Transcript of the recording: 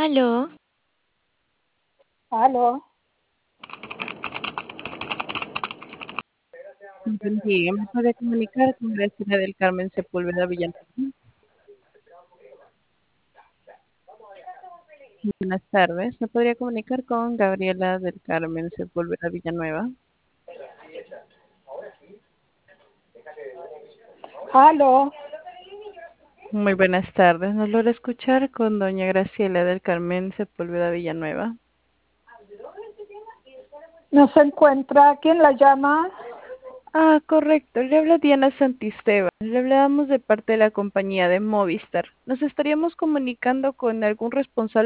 Aló, Aló, Buen día, me puede comunicar con Graciela del Carmen Sepúlveda Villanueva. Buenas tardes, me podría comunicar con Gabriela del Carmen Sepúlveda Villanueva. aló, Muy buenas tardes, nos logra escuchar con doña Graciela del Carmen Sepúlveda Villanueva. ¿no se encuentra quien la llama? Ah, correcto, le habla Diana Santisteban. Le hablábamos de parte de la compañía de Movistar. Nos estaríamos comunicando con algún responsable